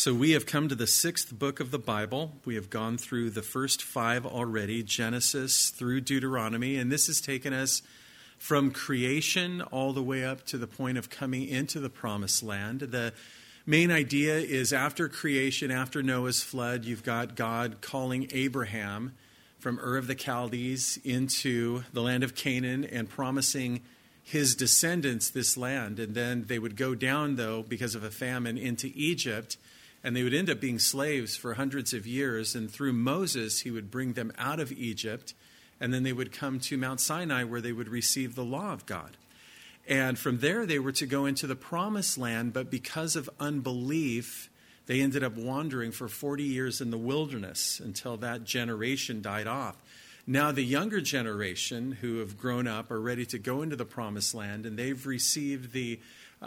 So we have come to the sixth book of the Bible. We have gone through the first five already, Genesis through Deuteronomy, and this has taken us from creation all the way up to the point of coming into the promised land. The main idea is after creation, after Noah's flood, you've got God calling Abraham from Ur of the Chaldees into the land of Canaan and promising his descendants this land. And then they would go down, though, because of a famine, into Egypt, and they would end up being slaves for hundreds of years. And through Moses, he would bring them out of Egypt, and then they would come to Mount Sinai where they would receive the law of God. And from there, they were to go into the promised land, but because of unbelief, they ended up wandering for 40 years in the wilderness until that generation died off. Now the younger generation who have grown up are ready to go into the promised land, and they've received the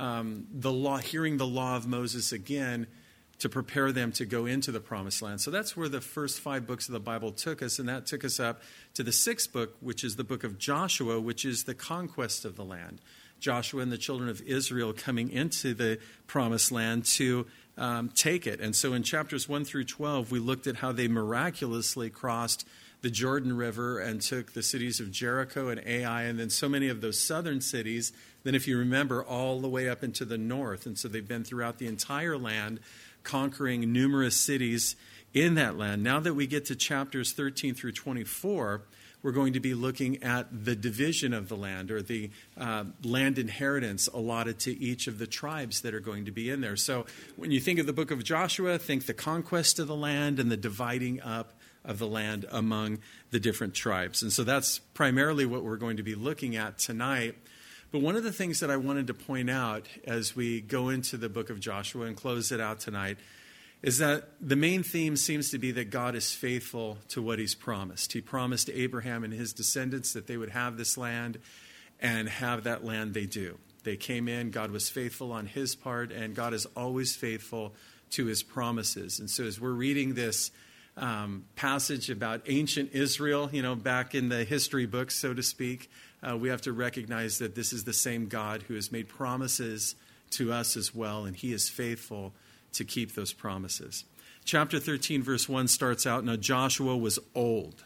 law, hearing the law of Moses again, to prepare them to go into the promised land. So that's where the first five books of the Bible took us, and that took us up to the sixth book, which is the book of Joshua, which is the conquest of the land. Joshua and the children of Israel coming into the promised land to take it. And so in chapters 1 through 12, we looked at how they miraculously crossed the Jordan River and took the cities of Jericho and Ai, and then so many of those southern cities, then if you remember, all the way up into the north. And so they've been throughout the entire land, conquering numerous cities in that land. Now that we get to chapters 13 through 24, we're going to be looking at the division of the land, or the land inheritance allotted to each of the tribes that are going to be in there. So when you think of the book of Joshua, think the conquest of the land and the dividing up of the land among the different tribes. And so that's primarily what we're going to be looking at tonight. But one of the things that I wanted to point out as we go into the book of Joshua and close it out tonight is that the main theme seems to be that God is faithful to what he's promised. He promised Abraham and his descendants that they would have this land, and have that land they do. They came in, God was faithful on his part, and God is always faithful to his promises. And so as we're reading this passage about ancient Israel, back in the history books, so to speak, we have to recognize that this is the same God who has made promises to us as well, and he is faithful to keep those promises. Chapter 13, verse 1 starts out, "Now Joshua was old,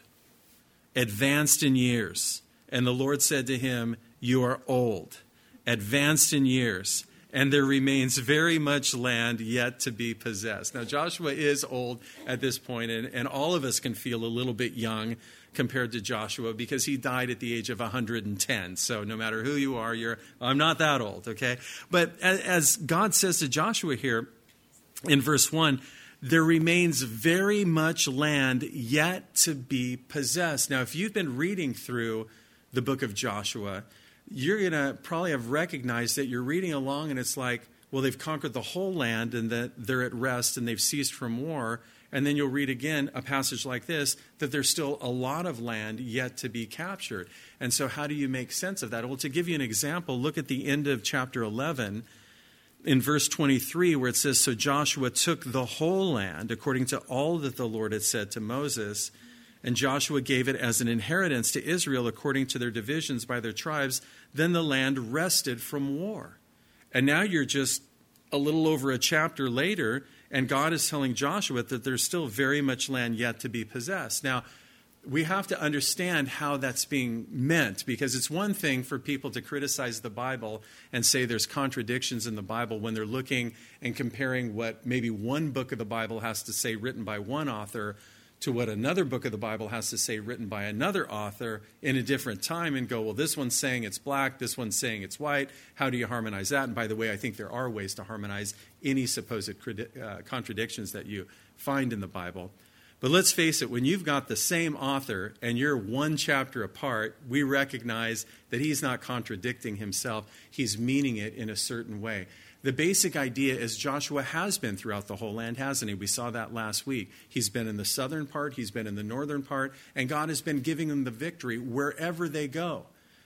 advanced in years, and the Lord said to him, 'You are old, advanced in years, and there remains very much land yet to be possessed.'" Now Joshua is old at this point, and all of us can feel a little bit young compared to Joshua, because he died at the age of 110. So no matter who you are, I'm not that old, okay? But as God says to Joshua here in verse 1, there remains very much land yet to be possessed. Now, if you've been reading through the book of Joshua, you're going to probably have recognized that you're reading along and it's like, well, they've conquered the whole land and that they're at rest and they've ceased from war. And then you'll read again a passage like this, that there's still a lot of land yet to be captured. And so how do you make sense of that? Well, to give you an example, look at the end of chapter 11 in verse 23, where it says, "So Joshua took the whole land according to all that the Lord had said to Moses, and Joshua gave it as an inheritance to Israel according to their divisions by their tribes. Then the land rested from war." And now you're just a little over a chapter later, and God is telling Joshua that there's still very much land yet to be possessed. Now, we have to understand how that's being meant, because it's one thing for people to criticize the Bible and say there's contradictions in the Bible when they're looking and comparing what maybe one book of the Bible has to say written by one author to what another book of the Bible has to say written by another author in a different time, and go, well, this one's saying it's black, this one's saying it's white. How do you harmonize that? And by the way, I think there are ways to harmonize any supposed contradictions that you find in the Bible. But let's face it, when you've got the same author and you're one chapter apart, we recognize that he's not contradicting himself. He's meaning it in a certain way. The basic idea is Joshua has been throughout the whole land, hasn't he? We saw that last week. He's been in the southern part, he's been in the northern part, and God has been giving them the victory wherever they go.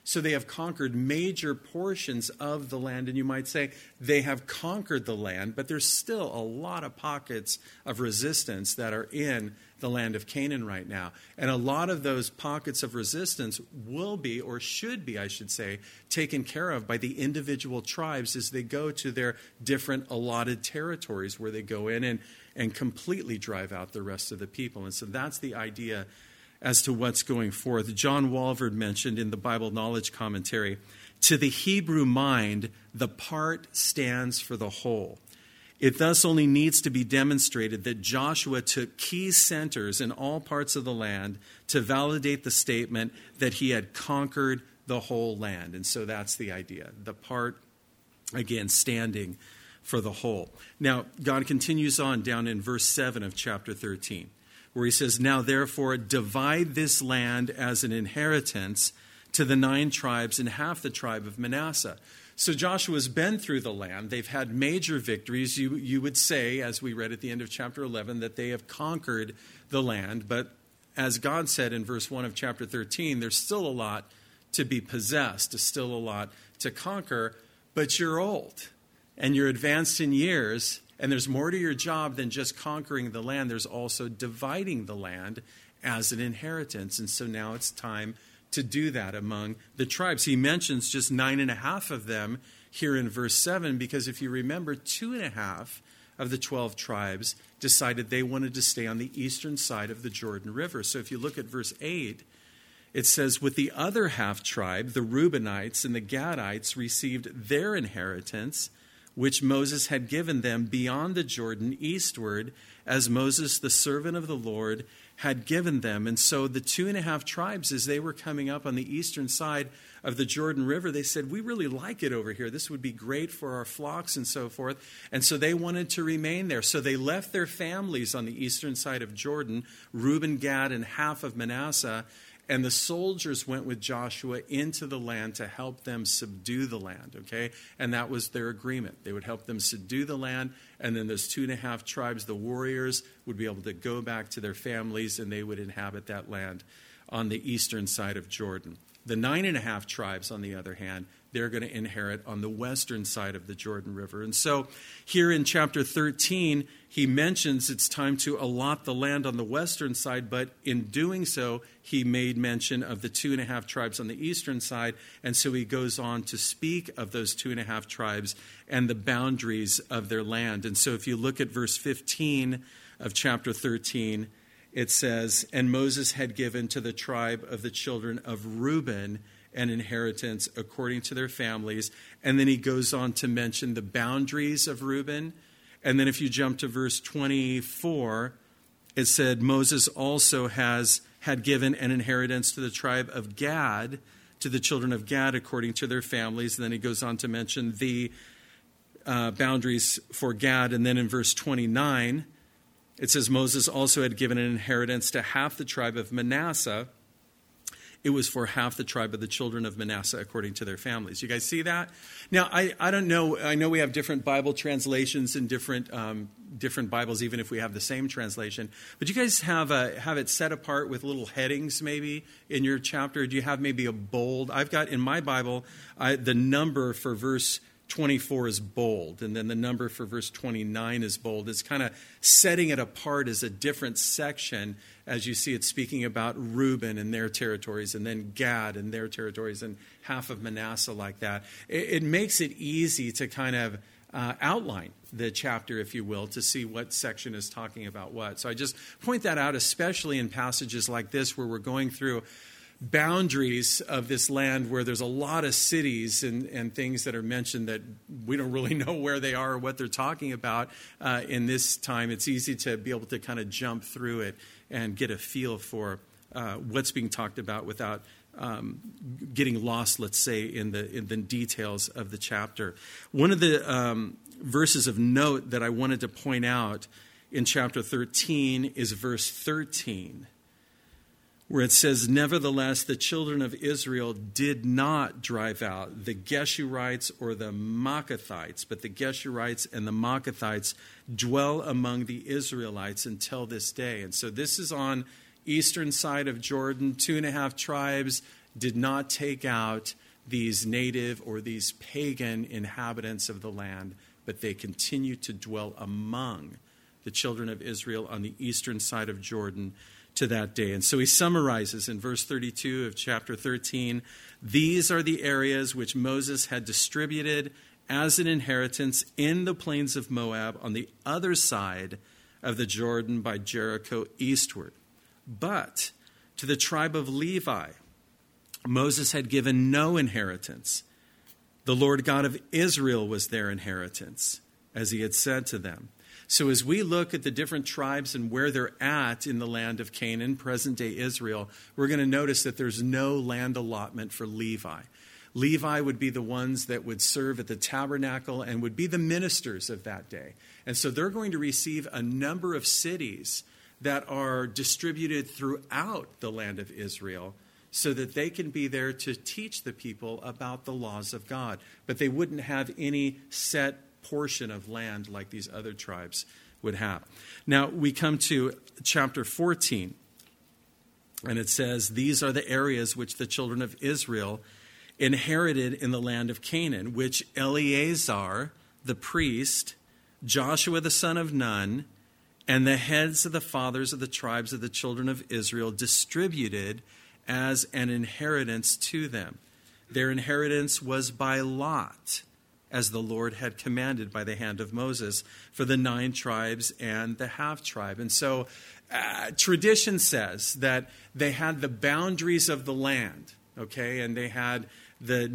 So they have conquered major portions of the land. And you might say they have conquered the land, but there's still a lot of pockets of resistance that are in the land of Canaan right now. And a lot of those pockets of resistance will be, or should be, I should say, taken care of by the individual tribes as they go to their different allotted territories where they go in and completely drive out the rest of the people. And so that's the idea as to what's going forth. John Walvoord mentioned in the Bible Knowledge Commentary, to the Hebrew mind, the part stands for the whole. It thus only needs to be demonstrated that Joshua took key centers in all parts of the land to validate the statement that he had conquered the whole land. And so that's the idea. The part, again, standing for the whole. Now, God continues on down in verse 7 of chapter 13, where he says, now therefore divide this land as an inheritance to the 9 tribes and half the tribe of Manasseh. So Joshua's been through the land. They've had major victories. You would say, as we read at the end of chapter 11, that they have conquered the land. But as God said in verse 1 of chapter 13, there's still a lot to be possessed. There's still a lot to conquer. But you're old and you're advanced in years. And there's more to your job than just conquering the land. There's also dividing the land as an inheritance. And so now it's time to do that among the tribes. He mentions just 9.5 of them here in verse 7, because if you remember, 2.5 of the 12 tribes decided they wanted to stay on the eastern side of the Jordan River. So if you look at verse 8, it says, with the other half tribe, the Reubenites and the Gadites received their inheritance, which Moses had given them beyond the Jordan eastward, as Moses, the servant of the Lord, had given them. And so the 2.5 tribes, as they were coming up on the eastern side of the Jordan River, they said, we really like it over here. This would be great for our flocks and so forth. And so they wanted to remain there. So they left their families on the eastern side of Jordan, Reuben, Gad, and half of Manasseh. And the soldiers went with Joshua into the land to help them subdue the land, okay? And that was their agreement. They would help them subdue the land, and then those 2.5 tribes, the warriors, would be able to go back to their families, and they would inhabit that land on the eastern side of Jordan. The 9.5 tribes, on the other hand, they're going to inherit on the western side of the Jordan River. And so here in chapter 13, he mentions it's time to allot the land on the western side, but in doing so, he made mention of the 2.5 tribes on the eastern side. And so he goes on to speak of those 2.5 tribes and the boundaries of their land. And so if you look at verse 15 of chapter 13, it says, and Moses had given to the tribe of the children of Reuben an inheritance according to their families. And then he goes on to mention the boundaries of Reuben. And then if you jump to verse 24, it said Moses also had given an inheritance to the tribe of Gad, to the children of Gad according to their families. And then he goes on to mention the boundaries for Gad. And then in verse 29, it says Moses also had given an inheritance to half the tribe of Manasseh. It was for half the tribe of the children of Manasseh according to their families. You guys see that? Now, I don't know. I know we have different Bible translations and different Bibles, even if we have the same translation. But you guys have it set apart with little headings maybe in your chapter? Do you have maybe a bold? I've got in my Bible, the number for verse 24 is bold, and then the number for verse 29 is bold. It's kind of setting it apart as a different section as you see it speaking about Reuben and their territories, and then Gad and their territories, and half of Manasseh like that. It makes it easy to kind of outline the chapter, if you will, to see what section is talking about what. So I just point that out, especially in passages like this where we're going through boundaries of this land where there's a lot of cities and things that are mentioned that we don't really know where they are or what they're talking about in this time. It's easy to be able to kind of jump through it and get a feel for what's being talked about without getting lost, let's say, in the details of the chapter. One of the verses of note that I wanted to point out in chapter 13 is verse 13, where it says, nevertheless, the children of Israel did not drive out the Geshurites or the Maacathites, but the Geshurites and the Maacathites dwell among the Israelites until this day. And so this is on eastern side of Jordan. 2.5 tribes did not take out these native or these pagan inhabitants of the land, but they continue to dwell among the children of Israel on the eastern side of Jordan to that day. And so he summarizes in verse 32 of chapter 13, these are the areas which Moses had distributed as an inheritance in the plains of Moab on the other side of the Jordan by Jericho eastward. But to the tribe of Levi, Moses had given no inheritance. The Lord God of Israel was their inheritance, as he had said to them. So as we look at the different tribes and where they're at in the land of Canaan, present-day Israel, we're going to notice that there's no land allotment for Levi. Levi would be the ones that would serve at the tabernacle and would be the ministers of that day. And so they're going to receive a number of cities that are distributed throughout the land of Israel so that they can be there to teach the people about the laws of God. But they wouldn't have any set portion of land like these other tribes would have. Now, we come to chapter 14, and it says, these are the areas which the children of Israel inherited in the land of Canaan, which Eleazar, the priest, Joshua the son of Nun, and the heads of the fathers of the tribes of the children of Israel distributed as an inheritance to them. Their inheritance was by lot, as the Lord had commanded by the hand of Moses, for the 9 tribes and the half-tribe. And so tradition says that they had the boundaries of the land, okay, and they had the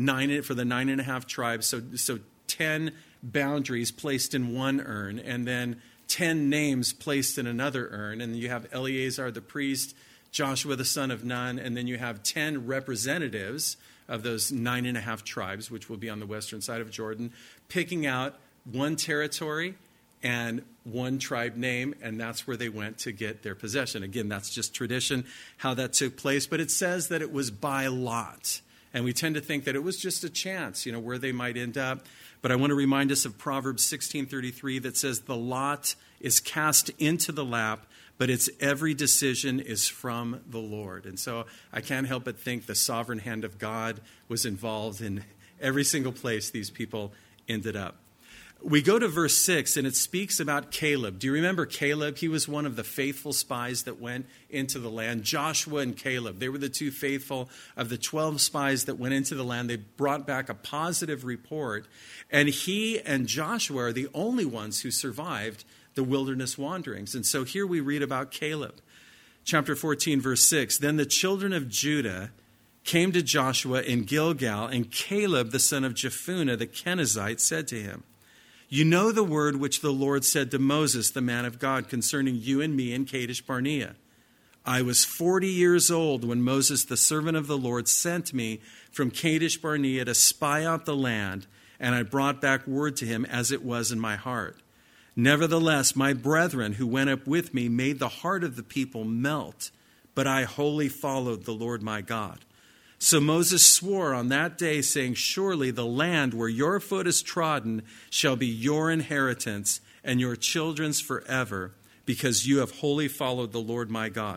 9.5 tribes, so 10 boundaries placed in one urn, and then 10 names placed in another urn, and you have Eleazar the priest, Joshua the son of Nun, and then you have 10 representatives of those 9.5 tribes, which will be on the western side of Jordan, picking out one territory and one tribe name, and that's where they went to get their possession. Again, that's just tradition, how that took place, but it says that it was by lot. And we tend to think that it was just a chance, where they might end up. But I want to remind us of Proverbs 16:33 that says, the lot is cast into the lap, but its every decision is from the Lord. And so I can't help but think the sovereign hand of God was involved in every single place these people ended up. We go to verse 6, and it speaks about Caleb. Do you remember Caleb? He was one of the faithful spies that went into the land. Joshua and Caleb, they were the 2 faithful of the 12 spies that went into the land. They brought back a positive report, and he and Joshua are the only ones who survived the wilderness wanderings. And so here we read about Caleb. Chapter 14, verse 6, then the children of Judah came to Joshua in Gilgal, and Caleb, the son of Jephunneh, the Kenizzite, said to him, you know the word which the Lord said to Moses, the man of God, concerning you and me in Kadesh Barnea. I was 40 years old when Moses, the servant of the Lord, sent me from Kadesh Barnea to spy out the land, and I brought back word to him as it was in my heart. Nevertheless, my brethren who went up with me made the heart of the people melt, but I wholly followed the Lord my God. So Moses swore on that day, saying, surely the land where your foot is trodden shall be your inheritance and your children's forever, because you have wholly followed the Lord my God.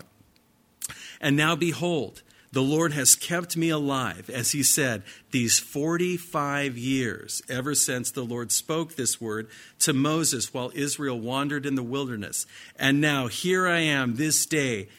And now behold, the Lord has kept me alive, as he said, these 45 years, ever since the Lord spoke this word to Moses while Israel wandered in the wilderness. And now here I am this day,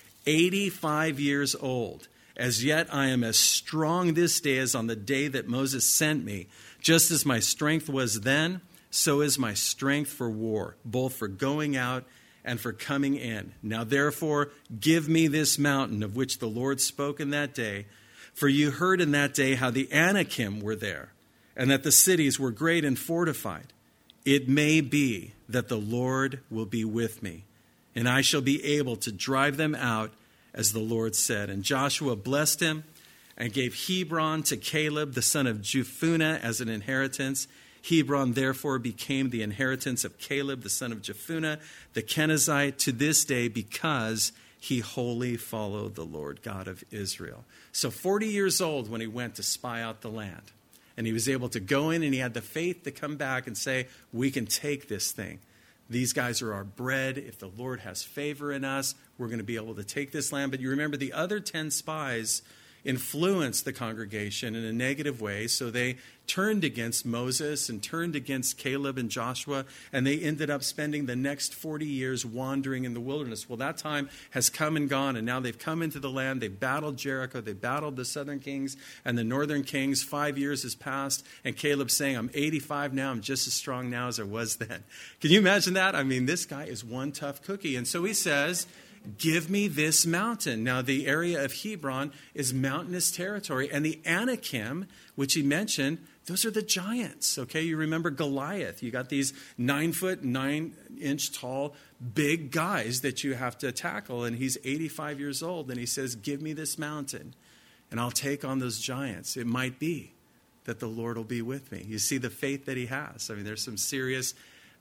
85 years old. As yet I am as strong this day as on the day that Moses sent me. Just as my strength was then, so is my strength for war, both for going out and for coming in. Now therefore, give me this mountain of which the Lord spoke in that day. For you heard in that day how the Anakim were there, and that the cities were great and fortified. It may be that the Lord will be with me, and I shall be able to drive them out, as the Lord said. And Joshua blessed him and gave Hebron to Caleb, the son of Jephunneh, as an inheritance. Hebron therefore became the inheritance of Caleb, the son of Jephunneh, the Kenizzite, to this day, because he wholly followed the Lord God of Israel. So 40 years old when he went to spy out the land. And he was able to go in, and he had the faith to come back and say, we can take this thing. These guys are our bread. If the Lord has favor in us, we're going to be able to take this land. But you remember the other 10 spies influence the congregation in a negative way. So they turned against Moses and turned against Caleb and Joshua, and they ended up spending the next 40 years wandering in the wilderness. Well, that time has come and gone, and now they've come into the land. They battled Jericho. They battled the southern kings and the northern kings. 5 years has passed, and Caleb's saying, I'm 85 now. I'm just as strong now as I was then. Can you imagine that? I mean, this guy is one tough cookie. And so he says, give me this mountain. Now, the area of Hebron is mountainous territory, and the Anakim, which he mentioned, those are the giants, okay? You remember Goliath. You got these 9-foot, 9-inch tall, big guys that you have to tackle, and he's 85 years old, and he says, give me this mountain, and I'll take on those giants. It might be that the Lord will be with me. You see the faith that he has. I mean, there's some serious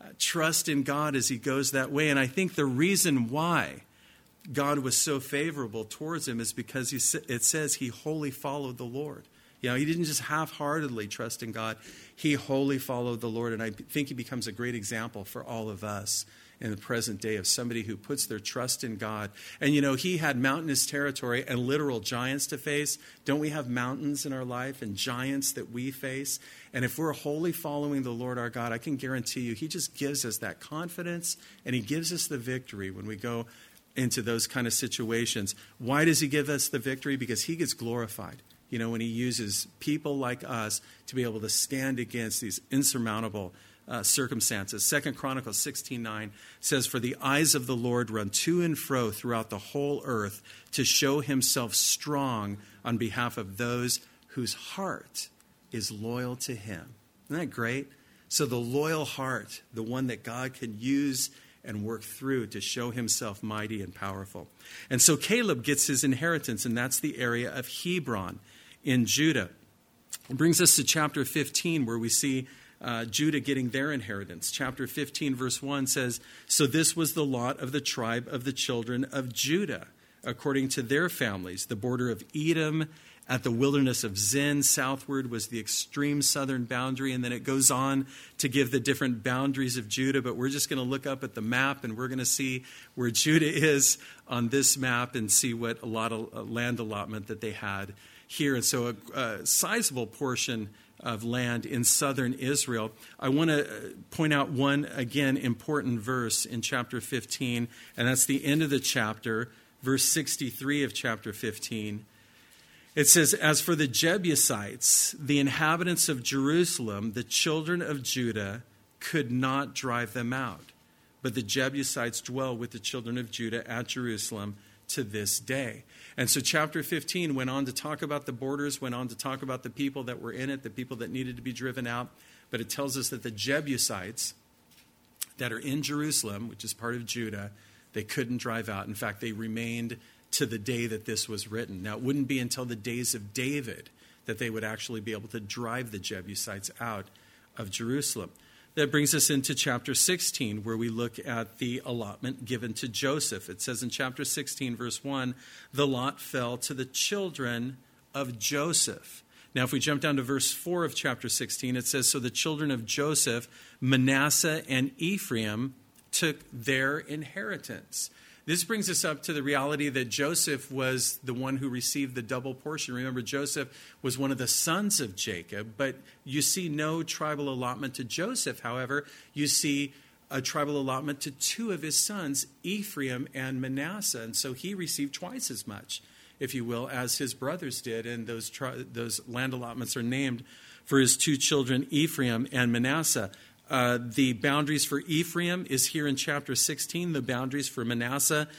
trust in God as he goes that way, and I think the reason why God was so favorable towards him is because it says he wholly followed the Lord. You know, he didn't just half-heartedly trust in God. He wholly followed the Lord, and I think he becomes a great example for all of us in the present day of somebody who puts their trust in God. And, you know, he had mountainous territory and literal giants to face. Don't we have mountains in our life and giants that we face? And if we're wholly following the Lord our God, I can guarantee you he just gives us that confidence, and he gives us the victory when we go into those kind of situations. Why does he give us the victory? Because he gets glorified. You know, when he uses people like us to be able to stand against these insurmountable circumstances. 2 Chronicles 16:9 says, for the eyes of the Lord run to and fro throughout the whole earth to show himself strong on behalf of those whose heart is loyal to him. Isn't that great? So the loyal heart, the one that God can use and work through to show himself mighty and powerful. And so Caleb gets his inheritance, and that's the area of Hebron in Judah. It brings us to chapter 15, where we see Judah getting their inheritance. Chapter 15, verse 1 says, so this was the lot of the tribe of the children of Judah, according to their families. The border of Edom at the wilderness of Zin southward was the extreme southern boundary, and then it goes on to give the different boundaries of Judah, but we're just going to look up at the map, and we're going to see where Judah is on this map and see what a lot of land allotment that they had here. And so a sizable portion of land in southern Israel. I want to point out one, again, important verse in chapter 15, and that's the end of the chapter, verse 63 of chapter 15. It says, as for the Jebusites, the inhabitants of Jerusalem, the children of Judah could not drive them out. But the Jebusites dwell with the children of Judah at Jerusalem to this day. And so chapter 15 went on to talk about the borders, went on to talk about the people that were in it, the people that needed to be driven out. But it tells us that the Jebusites that are in Jerusalem, which is part of Judah, they couldn't drive out. In fact, they remained to the day that this was written. Now, it wouldn't be until the days of David that they would actually be able to drive the Jebusites out of Jerusalem. That brings us into chapter 16, where we look at the allotment given to Joseph. It says in chapter 16, verse 1, the lot fell to the children of Joseph. Now, if we jump down to verse 4 of chapter 16, it says, so the children of Joseph, Manasseh and Ephraim, took their inheritance. This brings us up to the reality that Joseph was the one who received the double portion. Remember, Joseph was one of the sons of Jacob, but you see no tribal allotment to Joseph. However, you see a tribal allotment to two of his sons, Ephraim and Manasseh. And so he received twice as much, if you will, as his brothers did. And those land allotments are named for his two children, Ephraim and Manasseh. The boundaries for Ephraim is here in chapter 16. The boundaries for Manasseh,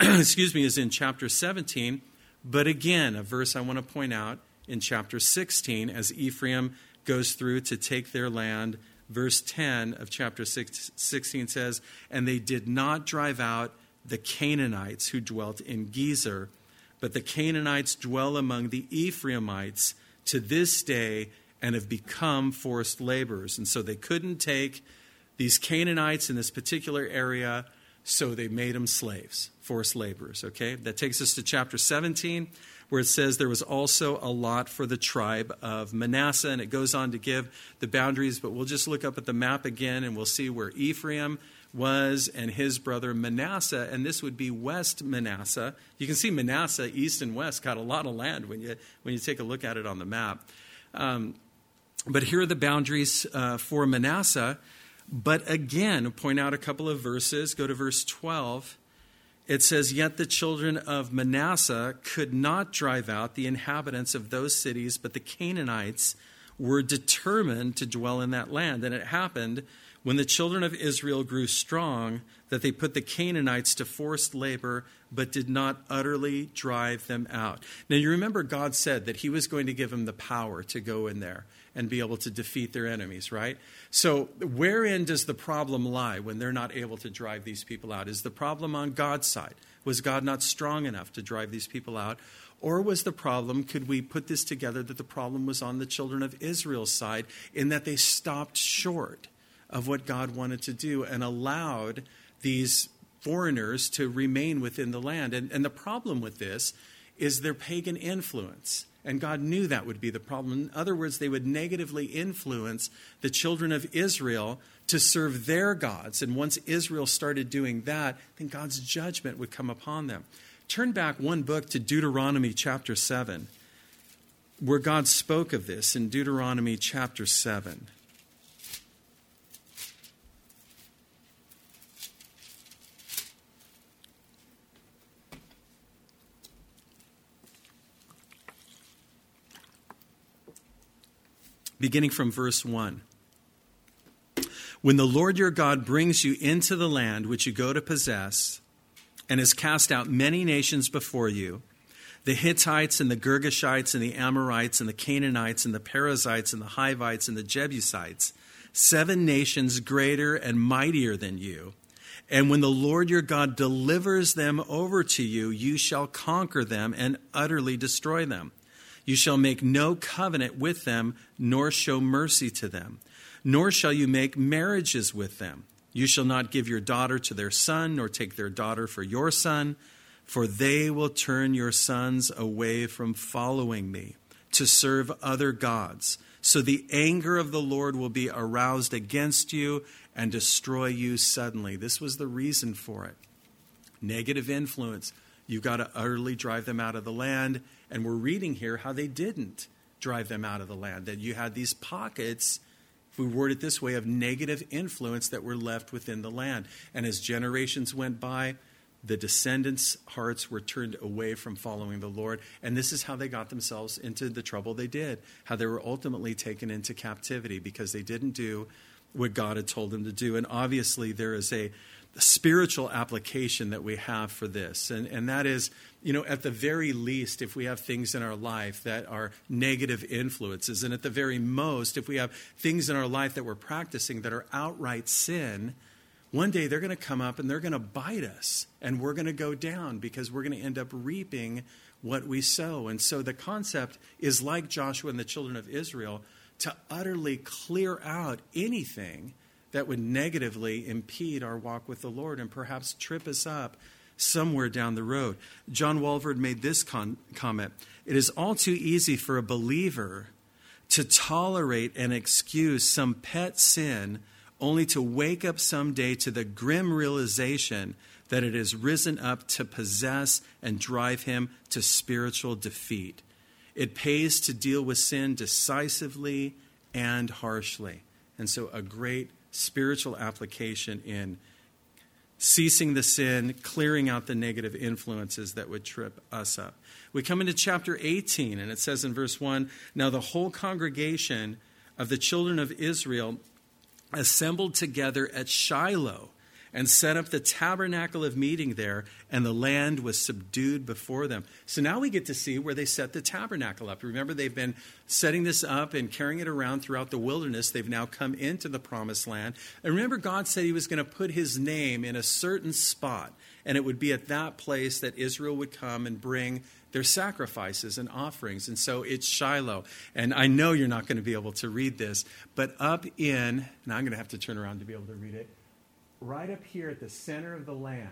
is in chapter 17. But again, a verse I want to point out in chapter 16, as Ephraim goes through to take their land, verse 10 of chapter 16 says, and they did not drive out the Canaanites who dwelt in Gezer, but the Canaanites dwell among the Ephraimites to this day, and have become forced laborers. And so they couldn't take these Canaanites in this particular area, so they made them slaves, forced laborers, okay? That takes us to chapter 17, where it says there was also a lot for the tribe of Manasseh, and it goes on to give the boundaries, but we'll just look up at the map again, and we'll see where Ephraim was and his brother Manasseh, and this would be West Manasseh. You can see Manasseh, east and west, got a lot of land when you take a look at it on the map. But here are the boundaries for Manasseh. But again, point out a couple of verses. Go to verse 12. It says, "Yet the children of Manasseh could not drive out the inhabitants of those cities, but the Canaanites were determined to dwell in that land. And it happened, when the children of Israel grew strong, that they put the Canaanites to forced labor, but did not utterly drive them out." Now you remember God said that he was going to give them the power to go in there and be able to defeat their enemies, right? So wherein does the problem lie when they're not able to drive these people out? Is the problem on God's side? Was God not strong enough to drive these people out? Or was the problem, could we put this together, that the problem was on the children of Israel's side in that they stopped short of what God wanted to do and allowed these foreigners to remain within the land? And the problem with this is their pagan influence. And God knew that would be the problem. In other words, they would negatively influence the children of Israel to serve their gods. And once Israel started doing that, then God's judgment would come upon them. Turn back one book to Deuteronomy chapter 7, where God spoke of this in Deuteronomy chapter 7. Beginning from verse 1. "When the Lord your God brings you into the land which you go to possess, and has cast out many nations before you, the Hittites and the Girgashites and the Amorites and the Canaanites and the Perizzites and the Hivites and the Jebusites, 7 nations greater and mightier than you, and when the Lord your God delivers them over to you, you shall conquer them and utterly destroy them. You shall make no covenant with them, nor show mercy to them, nor shall you make marriages with them. You shall not give your daughter to their son, nor take their daughter for your son, for they will turn your sons away from following me to serve other gods. So the anger of the Lord will be aroused against you and destroy you suddenly." This was the reason for it. Negative influence. You've got to utterly drive them out of the land. And we're reading here how they didn't drive them out of the land, that you had these pockets, if we word it this way, of negative influence that were left within the land. And as generations went by, the descendants' hearts were turned away from following the Lord. And this is how they got themselves into the trouble they did, how they were ultimately taken into captivity because they didn't do what God had told them to do. And obviously there is a spiritual application that we have for this. And that is, at the very least, if we have things in our life that are negative influences, and at the very most, if we have things in our life that we're practicing that are outright sin, one day they're going to come up and they're going to bite us, and we're going to go down because we're going to end up reaping what we sow. And so the concept is like Joshua and the children of Israel, to utterly clear out anything that would negatively impede our walk with the Lord and perhaps trip us up somewhere down the road. John Walvoord made this comment: "It is all too easy for a believer to tolerate and excuse some pet sin only to wake up someday to the grim realization that it has risen up to possess and drive him to spiritual defeat. It pays to deal with sin decisively and harshly." And so a great spiritual application in ceasing the sin, clearing out the negative influences that would trip us up. We come into chapter 18, and it says in verse 1, "Now the whole congregation of the children of Israel assembled together at Shiloh and set up the tabernacle of meeting there, and the land was subdued before them." So now we get to see where they set the tabernacle up. Remember, they've been setting this up and carrying it around throughout the wilderness. They've now come into the promised land. And remember, God said he was going to put his name in a certain spot, and it would be at that place that Israel would come and bring their sacrifices and offerings. And so it's Shiloh. And I know you're not going to be able to read this, but up in, now I'm going to have to turn around to be able to read it, right up here at the center of the land,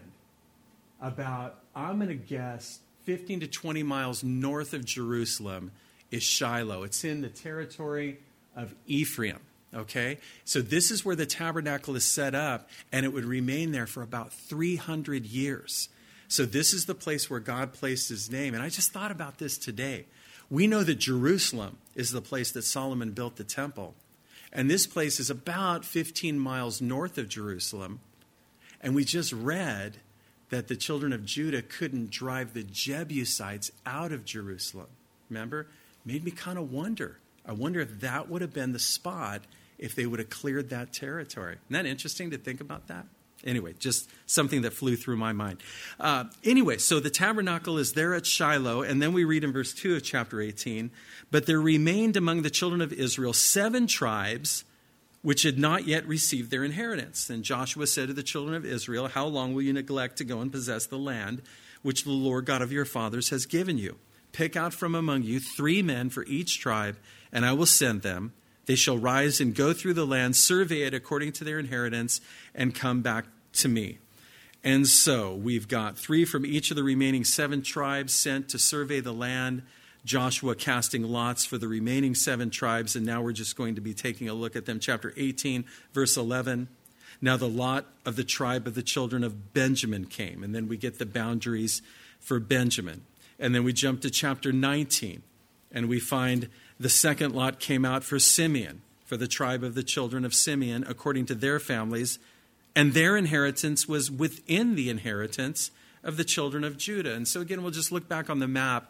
about, I'm going to guess, 15 to 20 miles north of Jerusalem is Shiloh. It's in the territory of Ephraim. Okay? So this is where the tabernacle is set up, and it would remain there for about 300 years. So this is the place where God placed his name. And I just thought about this today. We know that Jerusalem is the place that Solomon built the temple. And this place is about 15 miles north of Jerusalem. And we just read that the children of Judah couldn't drive the Jebusites out of Jerusalem. Remember? Made me kind of wonder. I wonder if that would have been the spot if they would have cleared that territory. Isn't that interesting to think about that? Anyway, just something that flew through my mind. Anyway, so the tabernacle is there at Shiloh, and then we read in verse 2 of chapter 18, "But there remained among the children of Israel 7 tribes which had not yet received their inheritance. And Joshua said to the children of Israel, 'How long will you neglect to go and possess the land which the Lord God of your fathers has given you? Pick out from among you 3 men for each tribe, and I will send them. They shall rise and go through the land, survey it according to their inheritance, and come back to me.'" And so we've got 3 from each of the remaining 7 tribes sent to survey the land, Joshua casting lots for the remaining 7 tribes, and now we're just going to be taking a look at them. Chapter 18, verse 11. "Now the lot of the tribe of the children of Benjamin came." And then we get the boundaries for Benjamin. And then we jump to chapter 19, and we find the second lot came out for Simeon, for the tribe of the children of Simeon, according to their families, and their inheritance was within the inheritance of the children of Judah. And so again, we'll just look back on the map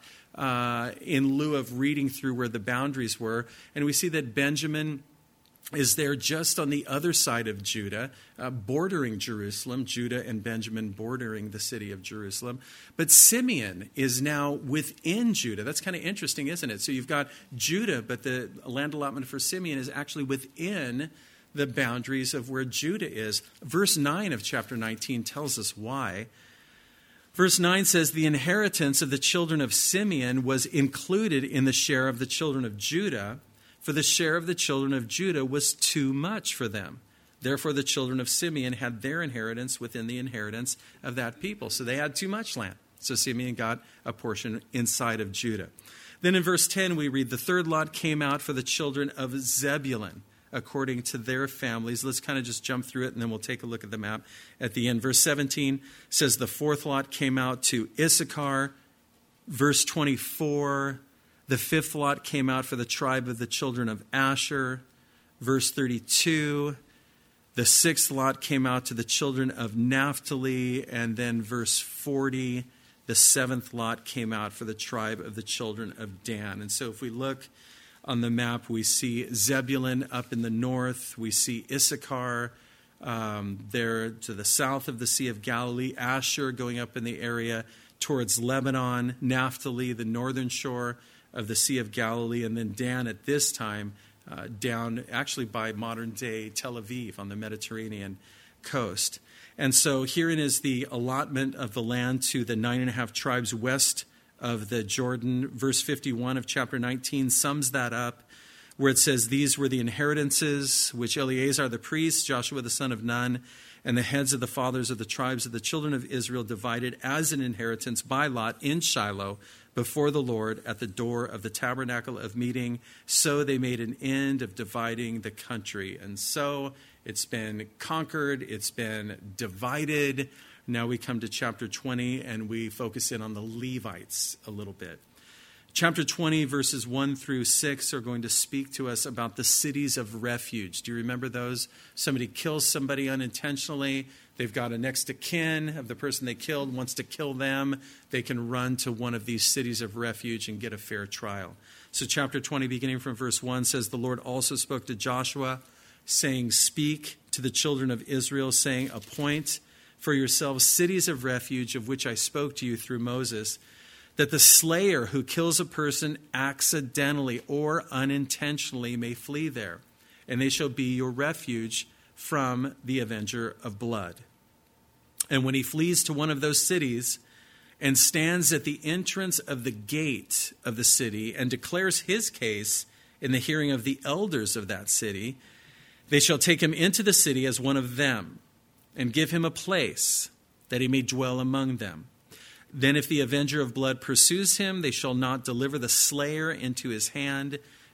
in lieu of reading through where the boundaries were, and we see that Benjamin is there just on the other side of Judah, bordering Jerusalem, Judah and Benjamin bordering the city of Jerusalem. But Simeon is now within Judah. That's kind of interesting, isn't it? So you've got Judah, but the land allotment for Simeon is actually within the boundaries of where Judah is. Verse 9 of chapter 19 tells us why. Verse 9 says, "The inheritance of the children of Simeon was included in the share of the children of Judah, for the share of the children of Judah was too much for them. Therefore the children of Simeon had their inheritance within the inheritance of that people." So they had too much land. So Simeon got a portion inside of Judah. Then in verse 10 we read, "The third lot came out for the children of Zebulun, according to their families." Let's kind of just jump through it, and then we'll take a look at the map at the end. Verse 17 says the fourth lot came out to Issachar. Verse 24, the fifth lot came out for the tribe of the children of Asher. Verse 32, the sixth lot came out to the children of Naphtali. And then verse 40, the seventh lot came out for the tribe of the children of Dan. And so if we look on the map, we see Zebulun up in the north. We see Issachar there to the south of the Sea of Galilee. Asher going up in the area towards Lebanon. Naphtali, the northern shore of the Sea of Galilee. And then Dan at this time down actually by modern-day Tel Aviv on the Mediterranean coast. And so herein is the allotment of the land to the 9.5 tribes west of the Jordan. Verse 51 of chapter 19 sums that up, where it says, "These were the inheritances which Eleazar the priest, Joshua the son of Nun, and the heads of the fathers of the tribes of the children of Israel divided as an inheritance by lot in Shiloh before the Lord at the door of the tabernacle of meeting. So they made an end of dividing the country." And so it's been conquered, it's been divided. Now we come to chapter 20 and we focus in on the Levites a little bit. Chapter 20, verses 1 through 6 are going to speak to us about the cities of refuge. Do you remember those? Somebody kills somebody unintentionally. They've got a next of kin of the person they killed, wants to kill them. They can run to one of these cities of refuge and get a fair trial. So chapter 20, beginning from verse 1, says, "The Lord also spoke to Joshua, saying, Speak to the children of Israel, saying, Appoint for yourselves cities of refuge of which I spoke to you through Moses, that the slayer who kills a person accidentally or unintentionally may flee there, and they shall be your refuge from the avenger of blood. And when he flees to one of those cities and stands at the entrance of the gate of the city and declares his case in the hearing of the elders of that city, they shall take him into the city as one of them and give him a place that he may dwell among them. Then if the avenger of blood pursues him, they shall not deliver the slayer into his hand,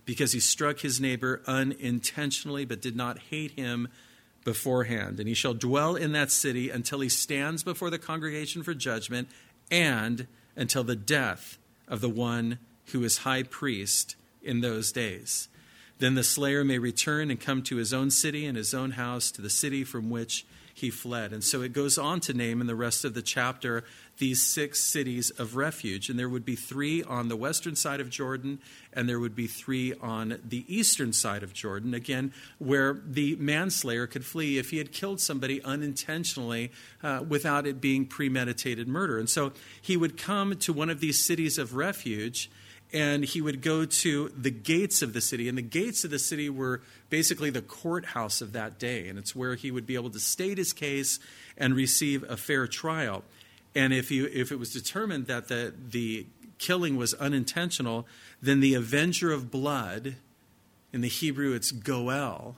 because he struck his neighbor unintentionally, but did not hate him beforehand. And he shall dwell in that city until he stands before the congregation for judgment, and until the death of the one who is high priest in those days. Then the slayer may return and come to his own city and his own house, to the city from which he fled. And so it goes on to name in the rest of the chapter these 6 cities of refuge. And there would be 3 on the western side of Jordan, and there would be 3 on the eastern side of Jordan, again, where the manslayer could flee if he had killed somebody unintentionally without it being premeditated murder. And so he would come to one of these cities of refuge, and he would go to the gates of the city. And the gates of the city were basically the courthouse of that day. And it's where he would be able to state his case and receive a fair trial. And if it was determined that the killing was unintentional, then the avenger of blood, in the Hebrew it's Goel,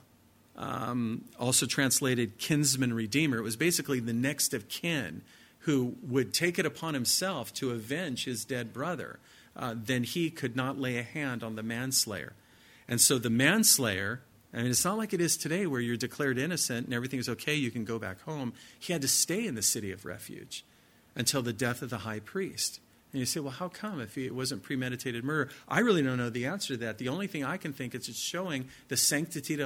also translated kinsman redeemer. It was basically the next of kin who would take it upon himself to avenge his dead brother. Then he could not lay a hand on the manslayer. And so the manslayer, I mean, it's not like it is today where you're declared innocent and everything is okay, you can go back home. He had to stay in the city of refuge until the death of the high priest. And you say, well, how come if it wasn't premeditated murder? I really don't know the answer to that. The only thing I can think is it's showing the sanctity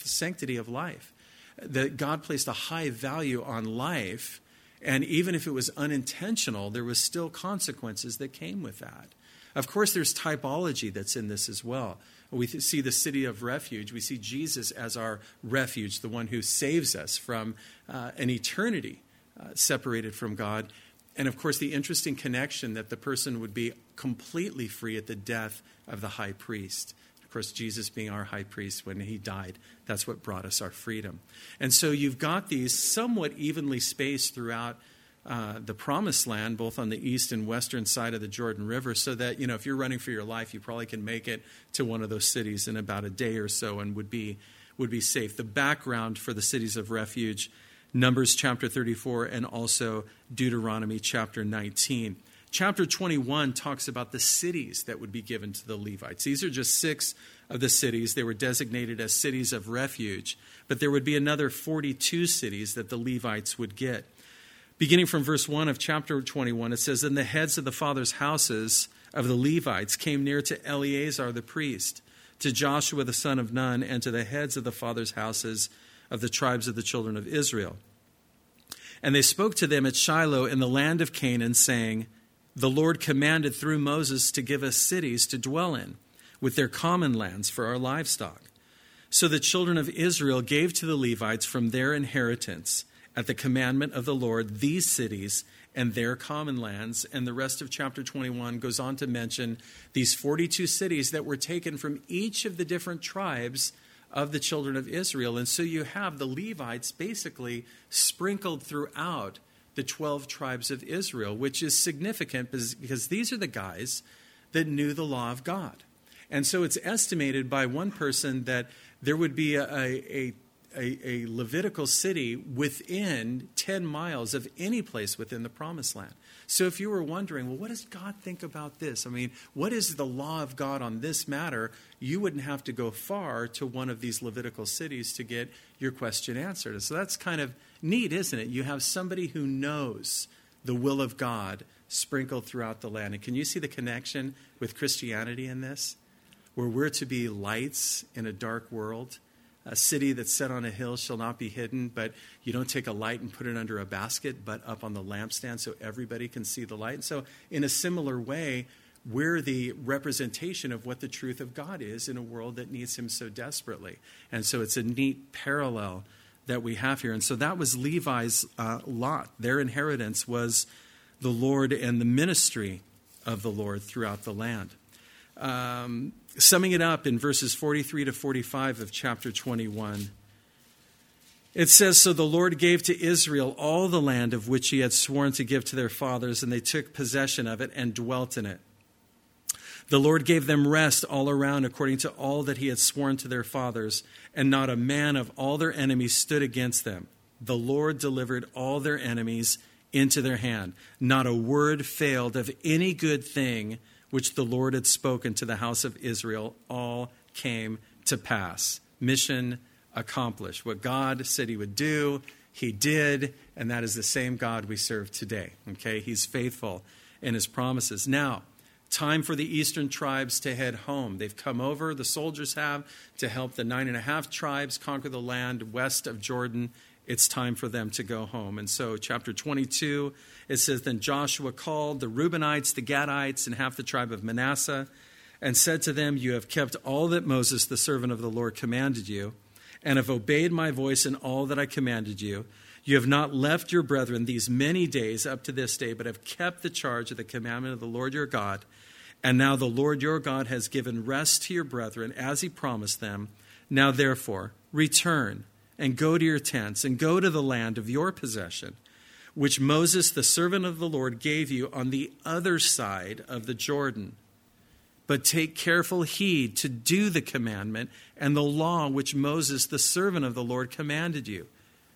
of life, that God placed a high value on life, and even if it was unintentional, there was still consequences that came with that. Of course, there's typology that's in this as well. We see the city of refuge. We see Jesus as our refuge, the one who saves us from an eternity separated from God. And of course, the interesting connection that the person would be completely free at the death of the high priest. Of course, Jesus being our high priest when he died, that's what brought us our freedom. And so you've got these somewhat evenly spaced throughout the promised land, both on the east and western side of the Jordan River, so that, if you're running for your life, you probably can make it to one of those cities in about a day or so and would be safe. The background for the cities of refuge, Numbers chapter 34 and also Deuteronomy chapter 19. Chapter 21 talks about the cities that would be given to the Levites. These are just 6 of the cities. They were designated as cities of refuge, but there would be another 42 cities that the Levites would get. Beginning from verse 1 of chapter 21, it says, "And the heads of the fathers' houses of the Levites came near to Eleazar the priest, to Joshua the son of Nun, and to the heads of the fathers' houses of the tribes of the children of Israel. And they spoke to them at Shiloh in the land of Canaan, saying, The Lord commanded through Moses to give us cities to dwell in, with their common lands for our livestock. So the children of Israel gave to the Levites from their inheritance, at the commandment of the Lord, these cities and their common lands." And the rest of chapter 21 goes on to mention these 42 cities that were taken from each of the different tribes of the children of Israel. And so you have the Levites basically sprinkled throughout the 12 tribes of Israel, which is significant because these are the guys that knew the law of God. And so it's estimated by one person that there would be a Levitical city within 10 miles of any place within the Promised Land. So if you were wondering, well, what does God think about this? I mean, what is the law of God on this matter? You wouldn't have to go far to one of these Levitical cities to get your question answered. So that's kind of neat, isn't it? You have somebody who knows the will of God sprinkled throughout the land. And can you see the connection with Christianity in this? Where we're to be lights in a dark world. A city that's set on a hill shall not be hidden, but you don't take a light and put it under a basket, but up on the lampstand so everybody can see the light. And so in a similar way, we're the representation of what the truth of God is in a world that needs him so desperately. And so it's a neat parallel that we have here. And so that was Levi's lot. Their inheritance was the Lord and the ministry of the Lord throughout the land. Summing it up in verses 43 to 45 of chapter 21, it says, "So the Lord gave to Israel all the land of which he had sworn to give to their fathers, and they took possession of it and dwelt in it. The Lord gave them rest all around according to all that he had sworn to their fathers, and not a man of all their enemies stood against them. The Lord delivered all their enemies into their hand. Not a word failed of any good thing which the Lord had spoken to the house of Israel all came to pass. Mission accomplished. What God said he would do, he did, and that is the same God we serve today. Okay, he's faithful in his promises. Now, time for the eastern tribes to head home. They've come over, the soldiers have, to help the 9.5 tribes conquer the land west of Jordan. It's time for them to go home. And so chapter 22, it says, Then Joshua called the Reubenites, the Gadites, and half the tribe of Manasseh, and said to them, You have kept all that Moses, the servant of the Lord, commanded you, and have obeyed my voice in all that I commanded you. You have not left your brethren these many days up to this day, but have kept the charge of the commandment of the Lord your God. And now the Lord your God has given rest to your brethren, as he promised them. Now therefore, return and go to your tents, and go to the land of your possession, which Moses, the servant of the Lord, gave you on the other side of the Jordan. But take careful heed to do the commandment and the law which Moses, the servant of the Lord, commanded you,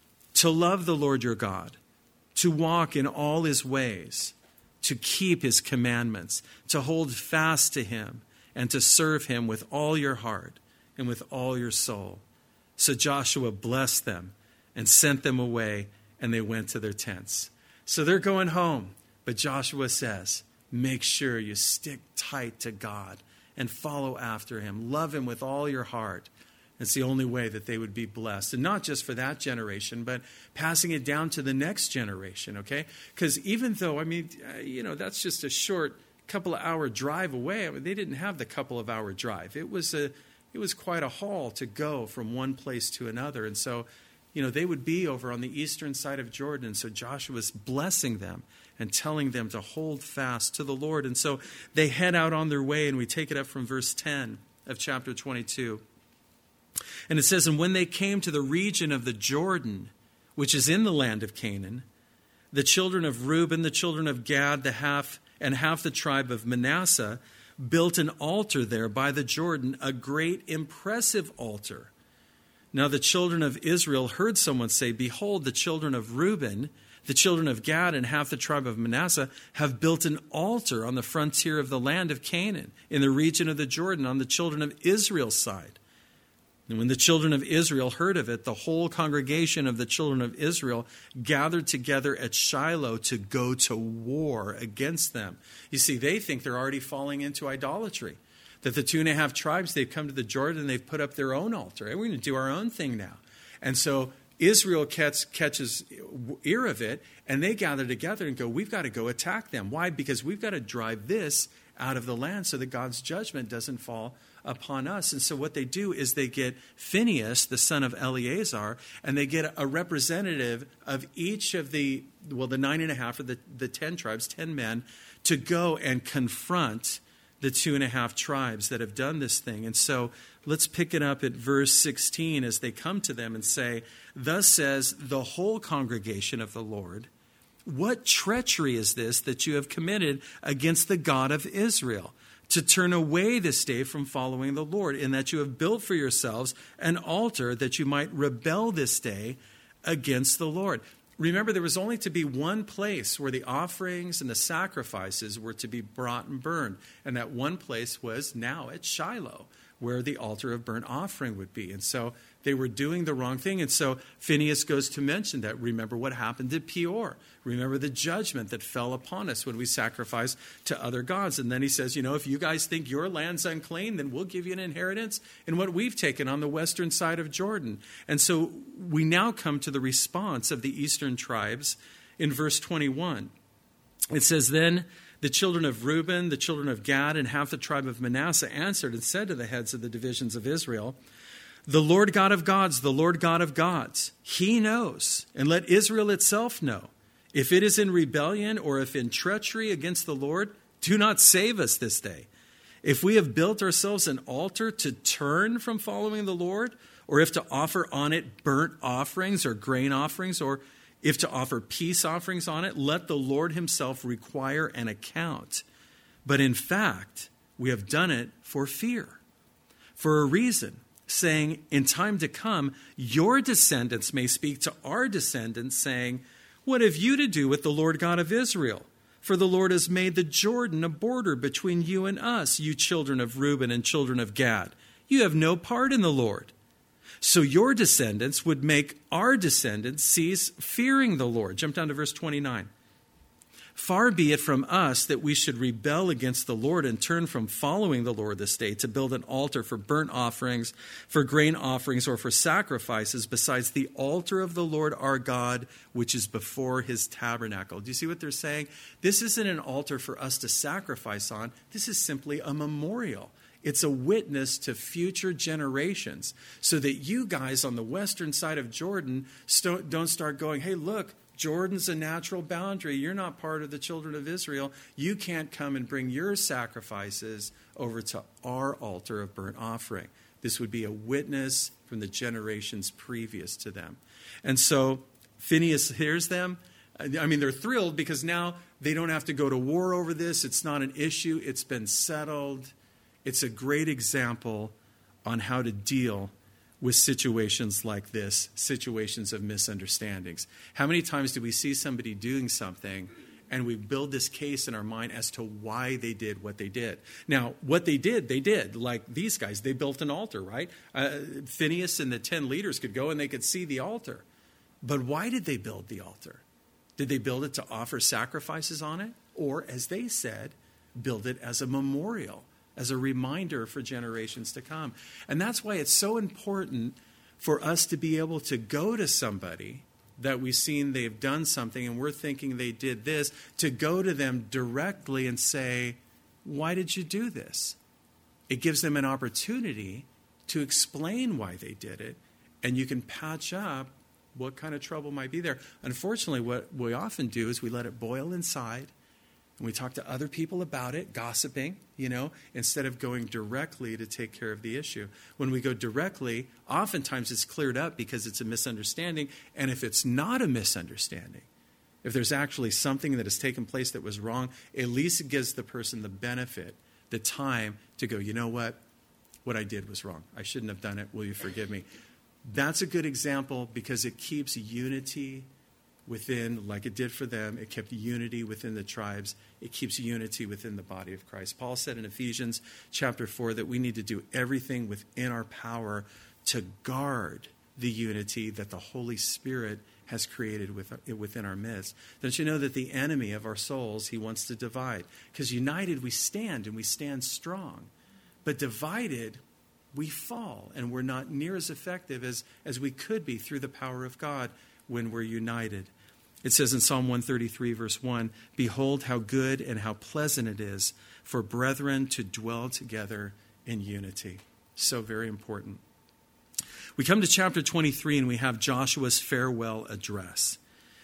to love the Lord your God, to walk in all his ways, to keep his commandments, to hold fast to him, and to serve him with all your heart and with all your soul. So Joshua blessed them and sent them away, and they went to their tents. So they're going home, but Joshua says, make sure you stick tight to God and follow after him. Love him with all your heart. It's the only way that they would be blessed. And not just for that generation, but passing it down to the next generation, okay? Because even though, that's just a short couple of hour drive away. They didn't have the couple of hour drive. It was quite a haul to go from one place to another. And so, they would be over on the eastern side of Jordan. So Joshua's blessing them and telling them to hold fast to the Lord. And so they head out on their way, and we take it up from verse 10 of chapter 22. And it says, And when they came to the region of the Jordan, which is in the land of Canaan, the children of Reuben, the children of Gad, half the tribe of Manasseh, built an altar there by the Jordan, a great impressive altar. Now the children of Israel heard someone say, Behold, the children of Reuben, the children of Gad, and half the tribe of Manasseh have built an altar on the frontier of the land of Canaan, in the region of the Jordan, on the children of Israel's side. And when the children of Israel heard of it, the whole congregation of the children of Israel gathered together at Shiloh to go to war against them. You see, they think they're already falling into idolatry. That the 2.5 tribes, they've come to the Jordan and they've put up their own altar. And we're going to do our own thing now. And so Israel catches ear of it, and they gather together and go, we've got to go attack them. Why? Because we've got to drive this out of the land so that God's judgment doesn't fall upon us. And so what they do is they get Phinehas, the son of Eleazar, and they get a representative of each of the 9.5 or the 10 tribes, 10 men, to go and confront the 2.5 tribes that have done this thing. And so let's pick it up at verse 16 as they come to them and say, Thus says the whole congregation of the Lord, What treachery is this that you have committed against the God of Israel, to turn away this day from following the Lord, in that you have built for yourselves an altar that you might rebel this day against the Lord? Remember, there was only to be one place where the offerings and the sacrifices were to be brought and burned. And that one place was now at Shiloh, where the altar of burnt offering would be. And so they were doing the wrong thing. And so Phinehas goes to mention that. Remember what happened at Peor. Remember the judgment that fell upon us when we sacrificed to other gods. And then he says, if you guys think your land's unclean, then we'll give you an inheritance in what we've taken on the western side of Jordan. And so we now come to the response of the eastern tribes in verse 21. It says, Then the children of Reuben, the children of Gad, and half the tribe of Manasseh answered and said to the heads of the divisions of Israel, The Lord God of gods, the Lord God of gods, he knows, and let Israel itself know. If it is in rebellion or if in treachery against the Lord, do not save us this day. If we have built ourselves an altar to turn from following the Lord, or if to offer on it burnt offerings or grain offerings, or if to offer peace offerings on it, let the Lord himself require an account. But in fact, we have done it for fear, for a reason, saying, In time to come, your descendants may speak to our descendants, saying, What have you to do with the Lord God of Israel? For the Lord has made the Jordan a border between you and us, you children of Reuben and children of Gad. You have no part in the Lord. So your descendants would make our descendants cease fearing the Lord. Jump down to verse 29. Far be it from us that we should rebel against the Lord and turn from following the Lord this day to build an altar for burnt offerings, for grain offerings, or for sacrifices besides the altar of the Lord our God, which is before his tabernacle. Do you see what they're saying? This isn't an altar for us to sacrifice on. This is simply a memorial. It's a witness to future generations so that you guys on the western side of Jordan don't start going, hey, look, Jordan's a natural boundary. You're not part of the children of Israel. You can't come and bring your sacrifices over to our altar of burnt offering. This would be a witness from the generations previous to them. And so Phinehas hears them. I mean, they're thrilled because now they don't have to go to war over this. It's not an issue. It's been settled. It's a great example on how to deal with situations like this, situations of misunderstandings. How many times do we see somebody doing something and we build this case in our mind as to why they did what they did? Now, what they did. Like these guys, they built an altar, right? Phinehas and the 10 leaders could go and they could see the altar. But why did they build the altar? Did they build it to offer sacrifices on it? Or, as they said, build it as a memorial, as a reminder for generations to come? And that's why it's so important for us to be able to go to somebody that we've seen they've done something and we're thinking they did this, to go to them directly and say, why did you do this? It gives them an opportunity to explain why they did it, and you can patch up what kind of trouble might be there. Unfortunately, what we often do is we let it boil inside, and we talk to other people about it, gossiping, instead of going directly to take care of the issue. When we go directly, oftentimes it's cleared up because it's a misunderstanding. And if it's not a misunderstanding, if there's actually something that has taken place that was wrong, at least it gives the person the benefit, the time to go, you know what I did was wrong. I shouldn't have done it. Will you forgive me? That's a good example because it keeps unity within, like it did for them. It kept unity within the tribes. It keeps unity within the body of Christ. Paul said in Ephesians chapter 4 that we need to do everything within our power to guard the unity that the Holy Spirit has created within our midst. Don't you know that the enemy of our souls, he wants to divide? Because united we stand, and we stand strong. But divided, we fall, and we're not near as effective as we could be through the power of God when we're united. It says in Psalm 133, verse 1, "Behold how good and how pleasant it is for brethren to dwell together in unity." So very important. We come to chapter 23 and we have Joshua's farewell address.